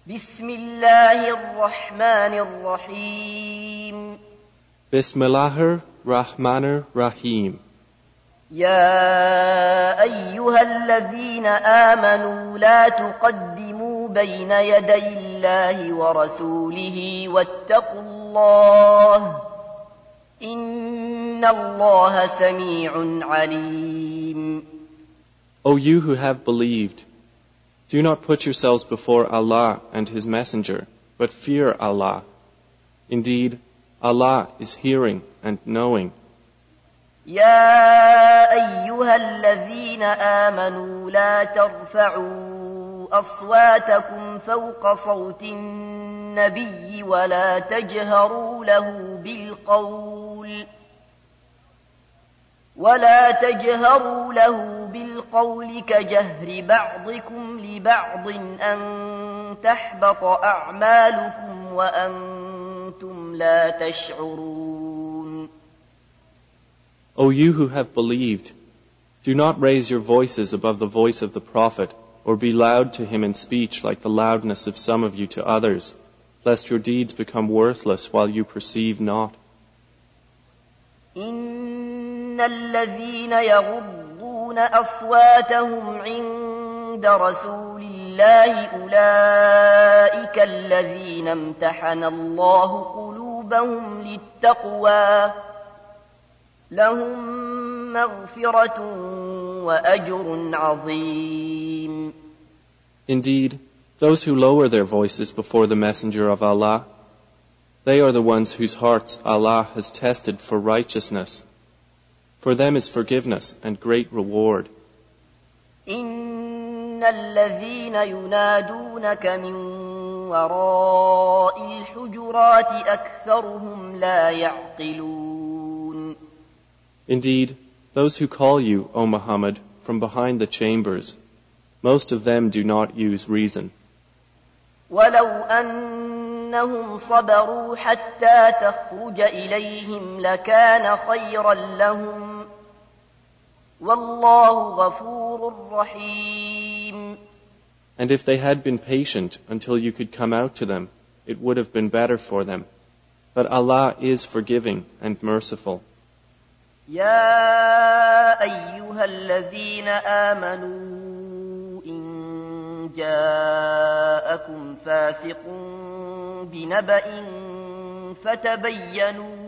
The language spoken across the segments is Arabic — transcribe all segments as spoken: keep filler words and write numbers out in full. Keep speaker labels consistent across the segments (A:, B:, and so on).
A: بسم الله الرحمن الرحيم
B: بسم الله الرحمن الرحيم
A: يا أيها الذين آمنوا لا تقدموا بين يدي الله ورسوله واتقوا الله إن الله سميع عليم.
B: O you who have believed, do not put yourselves before Allah and His Messenger, but fear Allah. Indeed, Allah is hearing and knowing.
A: يا أيها الذين آمنوا لا ترفعوا أصواتكم فوق صوت النبي ولا تجهروا له بالقول ولا تجهروا له بالقول كجهر بعضكم لبعض أن تحبط أعمالكم وأنتم لا تشعرون.
B: O you who have believed, do not raise your voices above the voice of the Prophet, or be loud to him in speech like the loudness of some of you to others, lest your deeds become worthless while you perceive not.
A: إن الذين يغضون أصواتهم عند رسول الله أولئك الذين امتحن الله قلوبهم للتقوى لهم مغفرة وأجر عظيم.
B: Indeed, those who lower their voices before the Messenger of Allah, they are the ones whose hearts Allah has tested for righteousness. For them is forgiveness and great reward.
A: إن الذين ينادونك من وراء الحجرات أكثرهم لا يعقلون.
B: Indeed, those who call you, O Muhammad, from behind the chambers, most of them do not use reason.
A: ولو أنهم صبروا حتى تخرج إليهم لكان خيرا لهم والله غفور رحيم.
B: And if they had been patient until you could come out to them, it would have been better for them. But Allah is forgiving and merciful.
A: يا أيها الذين آمنوا إن جاءكم فاسق بنبأ فتبينوا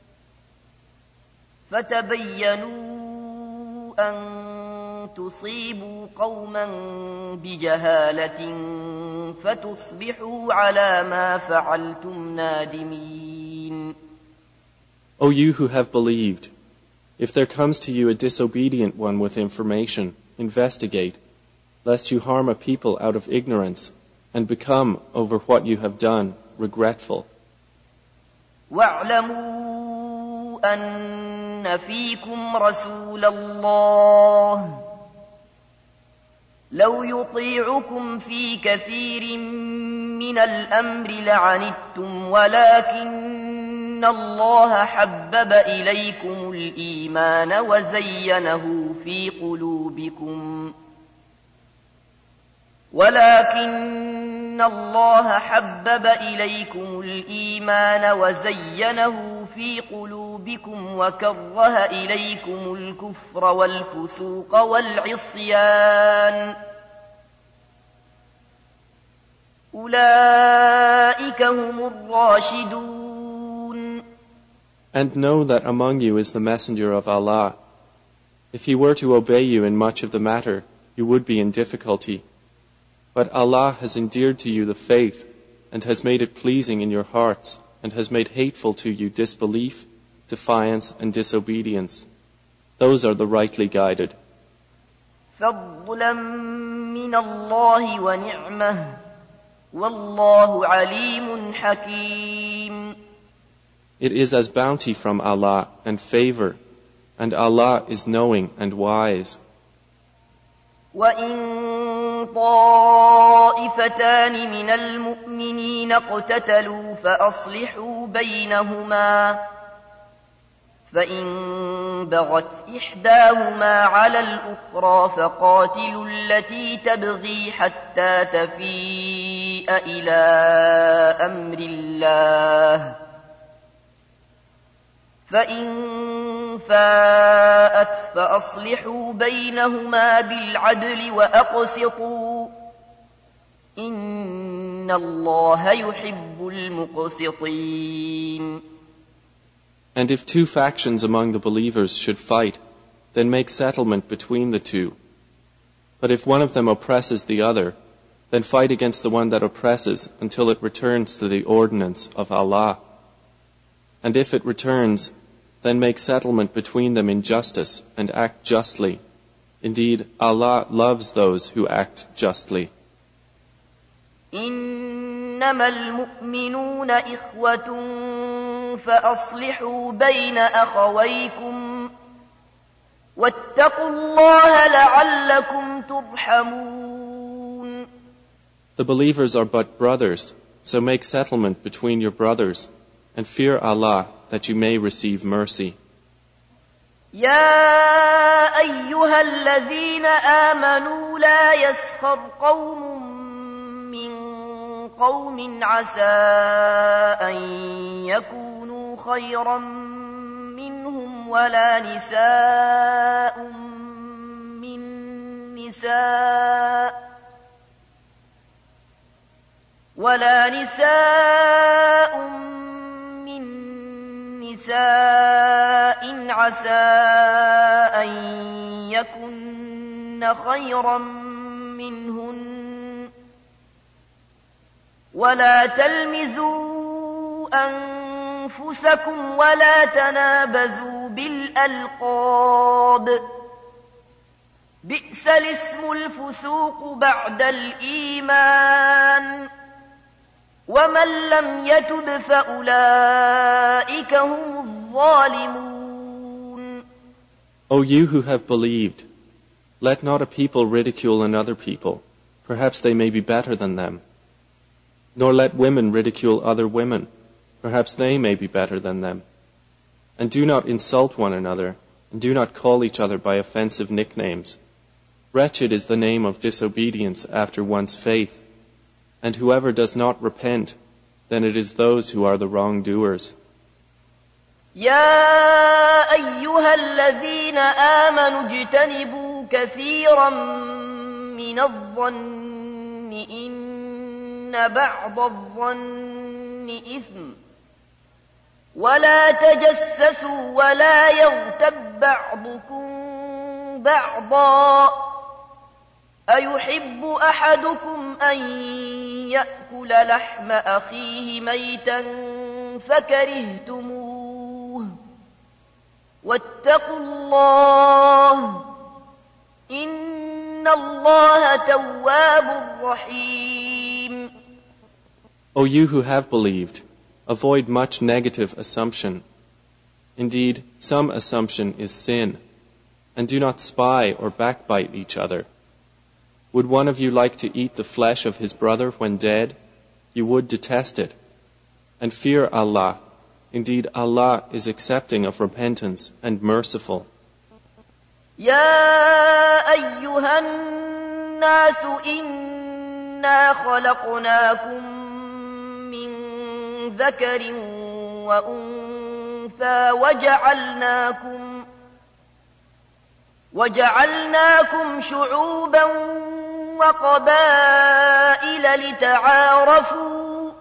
A: فتبينوا أن تصيبوا قوما بجهالة فتصبحوا على ما فعلتم نادمين.
B: O you who have believed, if there comes to you a disobedient one with information, investigate, lest you harm a people out of ignorance, and become, over what you have done, regretful.
A: وَاعْلَمُوا أَنَّ فِيكُمْ رَسُولَ اللَّهِ لَوْ يُطِيعُكُمْ فِي كَثِيرٍ مِّنَ الْأَمْرِ لَعَنِتُّمْ وَلَكِنَّ اللَّهَ حَبَّبَ إِلَيْكُمُ الْإِيمَانَ وَزَيَّنَهُ فِي قُلُوبِكُمْ ولكن الله حبب إليكم الإيمان وزينه في قلوبكم وكره إليكم الكفر والفسوق والعصيان أولئك هم الراشدون.
B: And know that among you is the Messenger of Allah. If he were to obey you in much of the matter, you would be in difficulty. But Allah has endeared to you the faith and has made it pleasing in your hearts and has made hateful to you disbelief, defiance and disobedience. Those are the rightly guided.
A: فضلا من الله ونعمة والله عليم حكيم.
B: It is as bounty from Allah and favor, and Allah is knowing and wise.
A: وَإِن طَائِفَتَانِ مِنَ الْمُؤْمِنِينَ اقْتَتَلُوا فَأَصْلِحُوا بَيْنَهُمَا فإن بغت إحداهما على الأخرى فقاتلوا التي تبغي حتى تفيء إلى أمر الله، فإن فاءت فأصلحوا بينهما بالعدل وأقسطوا إن الله يحب المقسطين.
B: And if two factions among the believers should fight, then make settlement between the two. But if one of them oppresses the other, then fight against the one that oppresses until it returns to the ordinance of Allah. And if it returns, then make settlement between them in justice and act justly. Indeed, Allah loves those who act justly.
A: إنما المؤمنون إخوة فأصلحوا بين أخويكم واتقوا الله لعلكم ترحمون.
B: The believers are but brothers, so make settlement between your brothers, and fear Allah that you may receive mercy.
A: يا أيها الذين آمنوا لا يسخر قوم من قوم عسى أن يكونوا خيرا منهم ولا نساء من نساء ولا نساء من نساء عسى أن يكن خيرا منهن ولا تلمزوا أنفسكم ولا تنابزوا بالألقاب بئس الاسم الفسوق بعد الإيمان ومن لم يتب فأولئك هم الظالمون.
B: O you who have believed, let not a people ridicule another people, perhaps they may be better than them. Nor let women ridicule other women, perhaps they may be better than them. And do not insult one another, and do not call each other by offensive nicknames. Wretched is the name of disobedience after one's faith, and whoever does not repent, then it is those who are the wrongdoers.
A: يا أيها الذين آمنوا اجتنبوا كثيرا من الظن إن بعض الظن إثم ولا تجسسوا ولا يغتب بعضكم بعضا أيحب أحدكم أن يأكل لحم أخيه ميتا فكرهتموه واتقوا الله إن الله تواب رحيم.
B: O you who have believed, avoid much negative assumption. Indeed, some assumption is sin, and do not spy or backbite each other. Would one of you like to eat the flesh of his brother when dead? You would detest it. And fear Allah. Indeed, Allah is accepting of repentance and merciful.
A: يا أيها الناس إنا خلقناكم من ذكر وأنثى وجعلناكم وجعلناكم شعوبا وقبائل لتعارفوا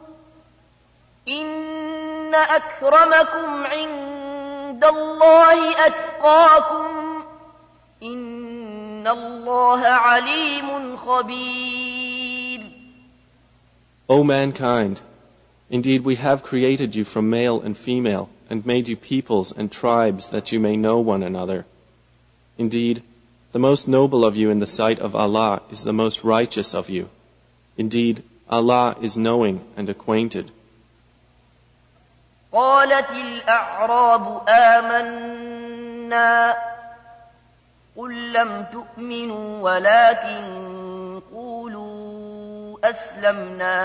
A: إن أكرمكم عند الله أتقاكم إن الله عليم خبير.
B: O mankind, indeed we have created you from male and female and made you peoples and tribes that you may know one another. Indeed, the most noble of you in the sight of Allah is the most righteous of you. Indeed, Allah is knowing and acquainted.
A: قالت الأعراب آمنا قل لم تؤمنوا ولكن قولوا أسلمنا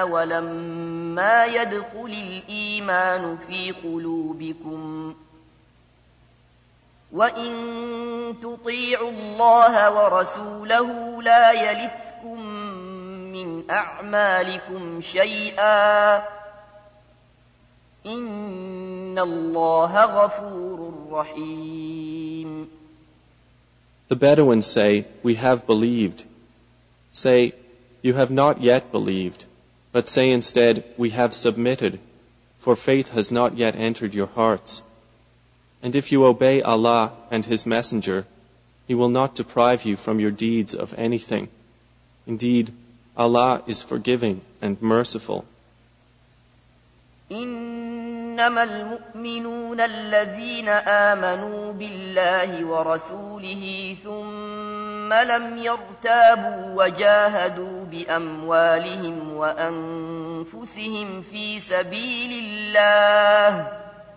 A: ولما يدخل الإيمان في قلوبكم وَإِن تُطِيعُوا اللَّهَ وَرَسُولَهُ لَا يَلِتْكُم مِّنْ أَعْمَالِكُمْ شَيْئًا إِنَّ اللَّهَ غَفُورٌ رَّحِيمٌ.
B: The Bedouins say, "We have believed." Say, "You have not yet believed," but say instead, "We have submitted," for faith has not yet entered your hearts. And if you obey Allah and His Messenger, He will not deprive you from your deeds of anything. Indeed, Allah is forgiving and merciful.
A: إنما المؤمنون الذين آمنوا بالله ورسوله ثم لم يرتابوا وجاهدوا بأموالهم وأنفسهم في سبيل الله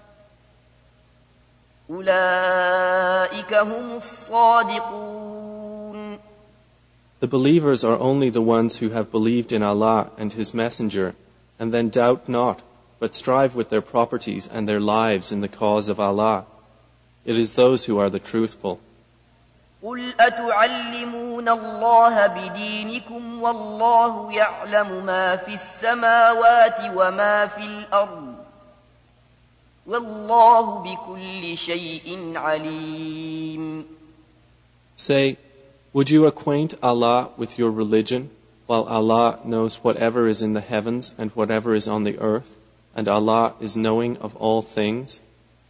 A: أولئك هم الصادقون.
B: The believers are only the ones who have believed in Allah and His Messenger, and then doubt not, but strive with their properties and their lives in the cause of Allah. It is those who are the truthful.
A: قُلْ أَتُعَلِّمُونَ اللَّهَ بِدِينِكُمْ وَاللَّهُ يَعْلَمُ مَا فِي السَّمَاوَاتِ وَمَا فِي الْأَرْضِ وَاللَّهُ بِكُلِّ شَيْءٍ عَلِيمٌ.
B: Say, would you acquaint Allah with your religion, while Allah knows whatever is in the heavens and whatever is on the earth, and Allah is knowing of all things?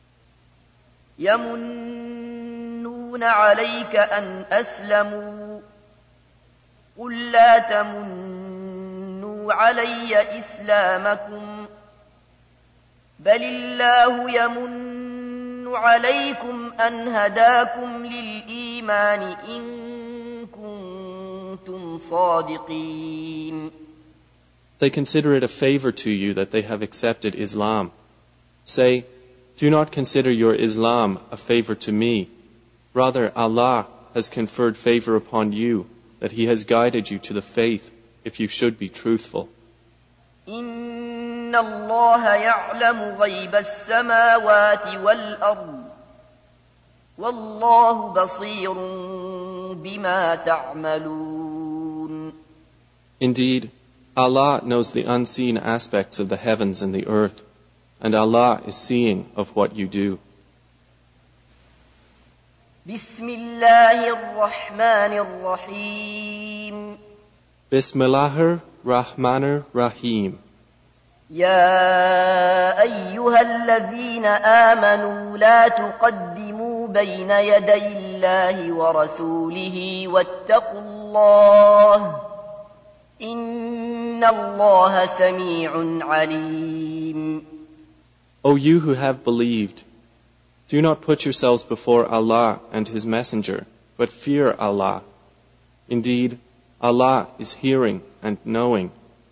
A: يَمُنُّونَ عَلَيْكَ أَنْ أَسْلَمُوا قُل لَّا تَمُنُّوا عَلَيَّ إِسْلَامَكُمْ بَلِ اللَّهُ يَمُنُّ عَلَيْكُمْ أَنْ هَدَاكُمْ لِلْإِيمَانِ إِن كُنتُمْ صَادِقِينَ.
B: They consider it a favor to you that they have accepted Islam. Say, do not consider your Islam a favor to me. Rather, Allah has conferred favor upon you, that He has guided you to the faith, if you should be truthful.
A: إِنَّ اللَّهَ يَعْلَمُ غَيْبَ السَّمَاوَاتِ وَالْأَرْضِ وَاللَّهُ بَصِيرٌ بِمَا تَعْمَلُونَ.
B: Indeed, Allah knows the unseen aspects of the heavens and the earth, and Allah is seeing of what you do.
A: بسم الله الرحمن الرحيم.
B: Bismillahir Rahmanir Rahim.
A: يا أيها الذين آمنوا لا تقدموا بين يدي الله ورسوله واتقوا الله إن الله سميع عليم.
B: O you who have believed, do not put yourselves before Allah and His Messenger, but fear Allah. Indeed, Allah is hearing and knowing.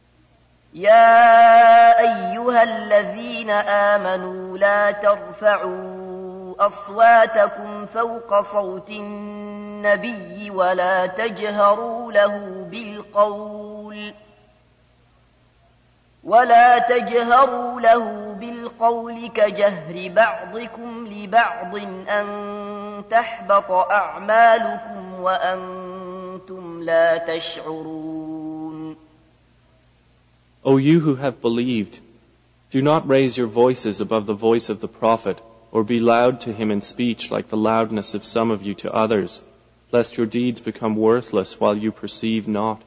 A: يا أيها الذين آمنوا لا ترفعوا أصواتكم فوق صوت النبي ولا تجهروا له بالقول ولا تجهروا له بالقول كجهر بعضكم لبعض أن تحبط أعمالكم وأنتم لا تشعرون.
B: O you who have believed, do not raise your voices above the voice of the Prophet, or be loud to him in speech like the loudness of some of you to others, lest your deeds become worthless while you perceive not.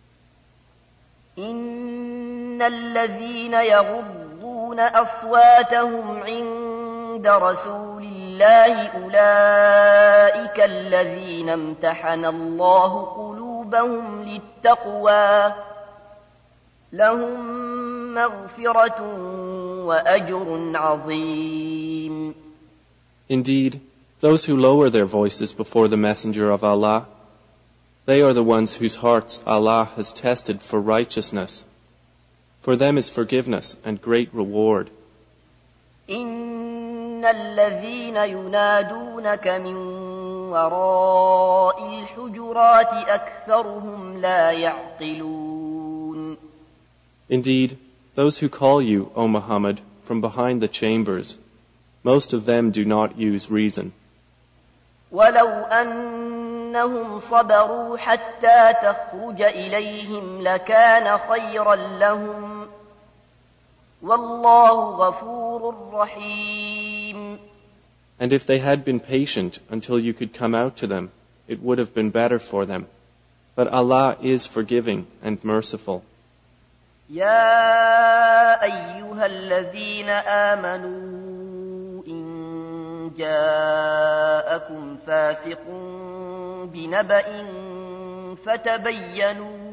A: إن الذين يغضون أصواتهم عند رسول الله أولئك الذين امتحن الله قلوبهم للتقوى لهم مغفرة وأجر عظيم.
B: Indeed, those who lower their voices before the Messenger of Allah, they are the ones whose hearts Allah has tested for righteousness. For them is forgiveness and great reward.
A: إن الذين ينادونك من وراء الحجرات أكثرهم لا يعقلون.
B: Indeed, those who call you, O Muhammad, from behind the chambers, most of them do not use reason.
A: ولو أنهم صبروا حتى تخرج إليهم لكان خيرا لهم والله غفور رحيم.
B: And if they had been patient until you could come out to them, it would have been better for them. But Allah is forgiving and merciful.
A: يا أيها الذين آمنوا إن جاءكم فاسق بنبأ فتبينوا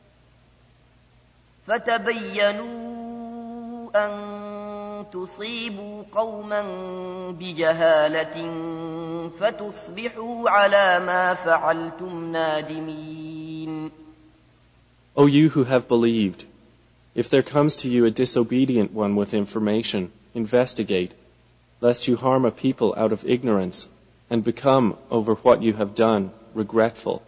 A: فتبينوا أن تصيبوا قوما بجهالة فتصبحوا على ما فعلتم نادمين.
B: O you who have believed, if there comes to you a disobedient one with information, investigate, lest you harm a people out of ignorance and become, over what you have done, regretful.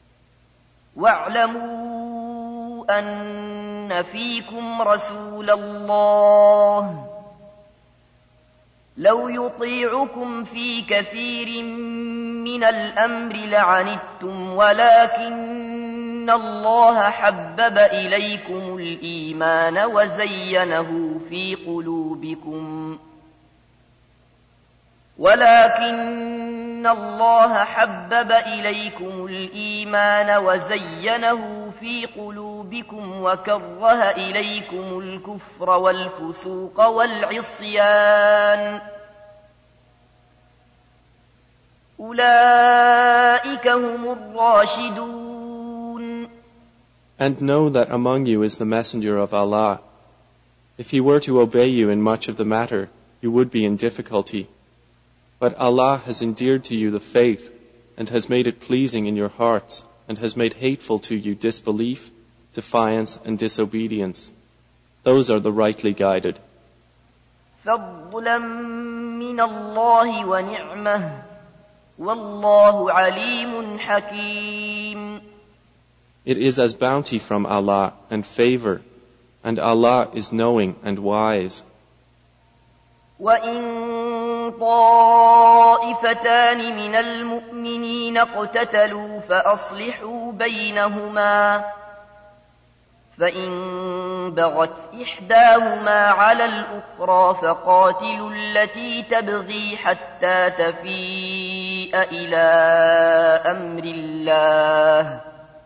A: وَاعْلَمُوا أَنَّ فِيكُمْ رَسُولَ اللَّهِ لو يطيعكم في كثير من الأمر لعنتم ولكن الله حبب إليكم الإيمان وزينه في قلوبكم ولكن الله حبب إليكم الإيمان وزينه في قلوبكم وكره إليكم الكفر والفسوق والعصيان أولئك هم الراشدون.
B: And know that among you is the messenger of Allah. If he were to obey you in much of the matter, you would be in difficulty. But Allah has endeared to you the faith and has made it pleasing in your hearts and has made hateful to you disbelief, defiance and disobedience. Those are the rightly guided.
A: فضلا من الله ونعمة والله عليم حكيم.
B: It is as bounty from Allah and favor, and Allah is knowing and wise.
A: وَإِن طَائِفَتَانِ مِنَ الْمُؤْمِنِينَ اقْتَتَلُوا فَأَصْلِحُوا بَيْنَهُمَا فَإِن بَغَتْ إِحْدَاهُمَا عَلَى الْأُخْرَى فَقَاتِلُوا الَّتِي تَبْغِي حَتَّى تَفِيءَ إِلَى أَمْرِ اللَّهِ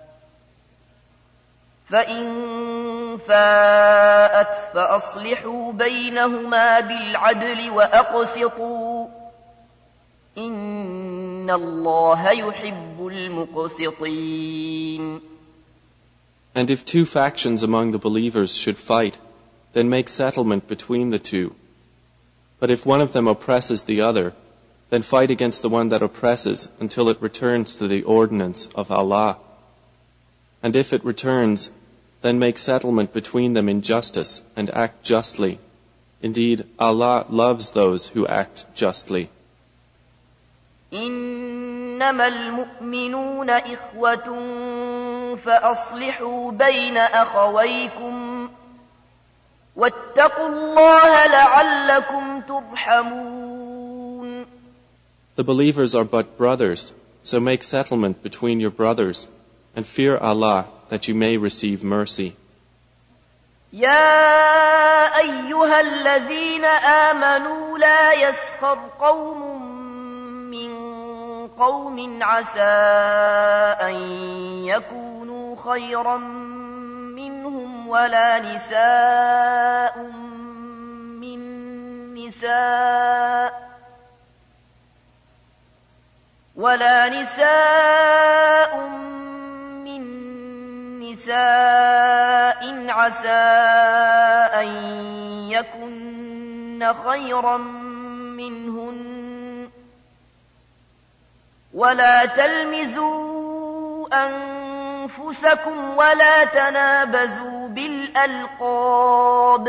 A: فَإِن فَاءَتْ فَأَصْلِحُوا بَيْنَهُمَا بِالْعَدْلِ وَأَقْسِطُوا إِنَّ اللَّهَ يُحِبُّ الْمُقْسِطِينَ.
B: And if two factions among the believers should fight, then make settlement between the two. But if one of them oppresses the other, then fight against the one that oppresses until it returns to the ordinance of Allah. And if it returns, then make settlement between them in justice and act justly. Indeed, Allah loves those who act justly.
A: إنما المؤمنون إخوة فأصلحوا بين أخويكم واتقوا الله لعلكم ترحمون.
B: The believers are but brothers, so make settlement between your brothers and fear Allah that you may receive mercy.
A: يا أيها الذين آمنوا لا يسخر قوم من قوم عسى أن يكونوا خيرا منهم ولا نساء من نساء ولا نساء من نساء عسى أن يكن خيرا منهن ولا تلمزوا أنفسكم ولا تنابزوا بالألقاب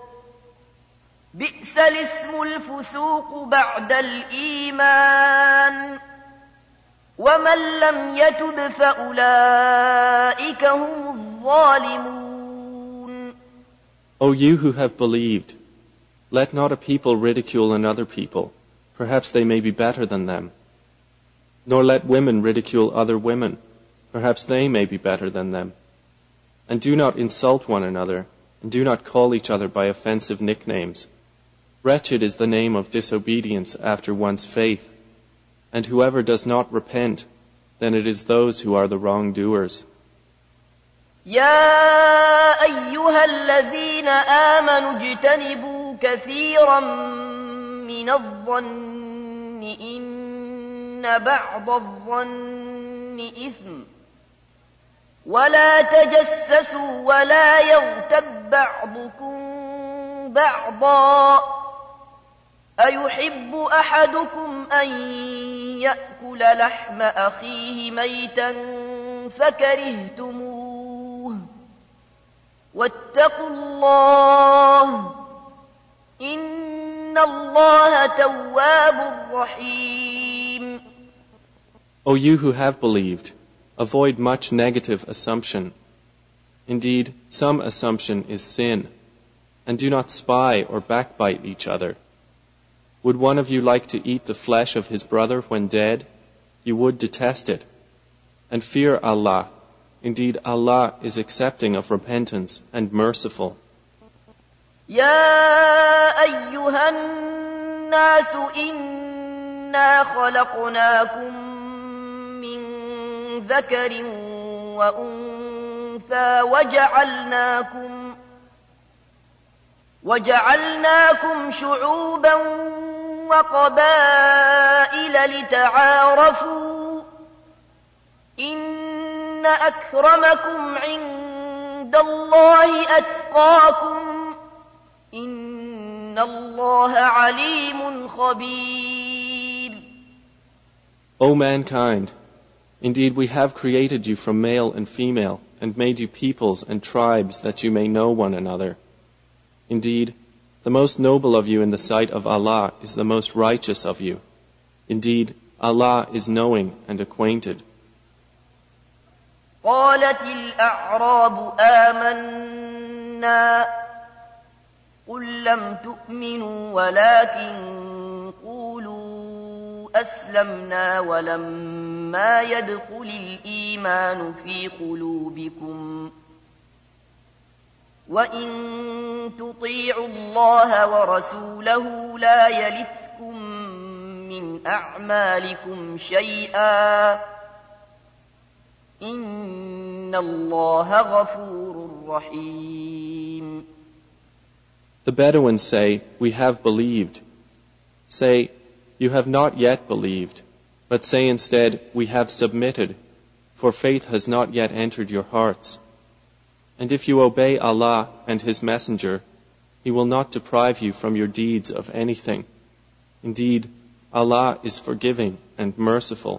A: بئس الاسم الفسوق بعد الإيمان ومن لم يتب فأولئك هم الظالمون.
B: O you who have believed, let not a people ridicule another people, perhaps they may be better than them. Nor let women ridicule other women. Perhaps they may be better than them. And do not insult one another, and do not call each other by offensive nicknames. Wretched is the name of disobedience after one's faith. And whoever does not repent, then it is those who are the wrongdoers.
A: يا أيها الذين آمنوا اجتنبوا كثيرا من الظن إن بعض الظن إثم ولا تجسسوا ولا يغتب بعضكم بعضا أيحب أحدكم أن يأكل لحم أخيه ميتا فكرهتموه واتقوا الله إن الله تواب رحيم.
B: O you who have believed, avoid much negative assumption. Indeed, some assumption is sin. And do not spy or backbite each other. Would one of you like to eat the flesh of his brother when dead? You would detest it. And fear Allah. Indeed, Allah is accepting of repentance and merciful.
A: يا أيها الناس إنا خلقناكم من ذكر وأنثى وجعلناكم وجعلناكم شعوبا وقبائل لتعارفوا إن أكرمكم عند الله أتقاكم إن الله عليم خبير.
B: O mankind, indeed we have created you from male and female and made you peoples and tribes that you may know one another. Indeed, the most noble of you in the sight of Allah is the most righteous of you. Indeed, Allah is knowing and acquainted.
A: قالت الأعراب آمنا قل لم تؤمنوا ولكن قولوا أسلمنا ولما يدخل الإيمان في قلوبكم وإن تطيعوا الله ورسوله لا يلتكم من أعمالكم شيئا إن الله غفور رحيم.
B: The Bedouins say, we have believed. Say, you have not yet believed, but say instead, we have submitted, for faith has not yet entered your hearts. And if you obey Allah and His Messenger, He will not deprive you from your deeds of anything. Indeed, Allah is forgiving and merciful.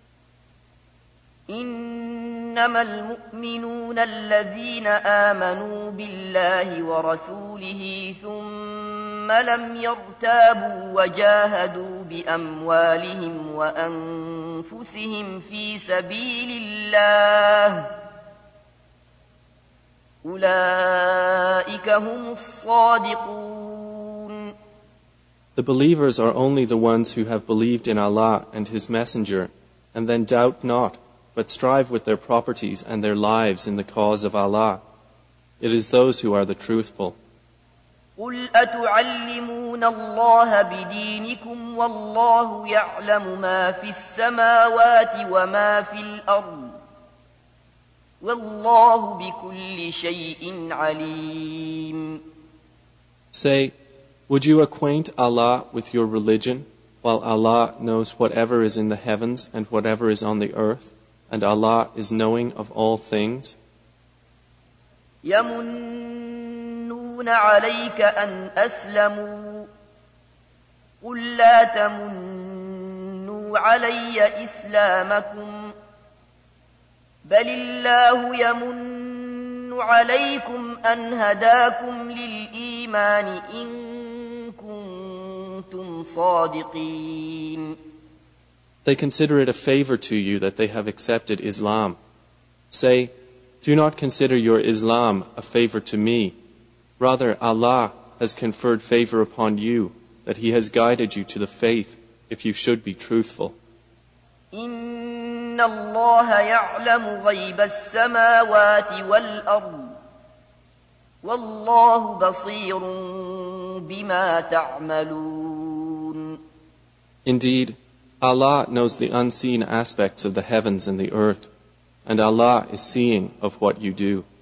A: إنما المؤمنون الذين آمنوا بالله ورسوله ثم لم يرتابوا وجاهدوا بأموالهم وأنفسهم في سبيل الله أولئك هم الصادقون.
B: The believers are only the ones who have believed in Allah and His Messenger, and then doubt not, but strive with their properties and their lives in the cause of Allah. It is those who are the truthful.
A: قُلْ أَتُعَلِّمُونَ اللَّهَ بِدِينِكُمْ وَاللَّهُ يَعْلَمُ مَا فِي السَّمَاوَاتِ وَمَا فِي الْأَرْضِ وَاللَّهُ بِكُلِّ شَيْءٍ عَلِيمٌ.
B: Say, would you acquaint Allah with your religion, while Allah knows whatever is in the heavens and whatever is on the earth, and Allah is knowing of all things?
A: يَمُنُّونَ عَلَيْكَ أَنْ أَسْلَمُوا قُلْ لَا تَمُنُّوا عَلَيَّ إِسْلَامَكُمْ بَلِ اللَّهُ يَمُنُّ عَلَيْكُمْ أَنْ هَدَاكُمْ لِلْإِيمَانِ إِن كُنتُمْ صَادِقِينَ.
B: They consider it a favor to you that they have accepted Islam. Say, do not consider your Islam a favor to me. Rather, Allah has conferred favor upon you, that He has guided you to the faith, if you should be truthful.
A: إن الله يعلم غيب السماوات والأرض والله بصير بما تعملون.
B: Indeed, Allah knows the unseen aspects of the heavens and the earth, and Allah is seeing of what you do.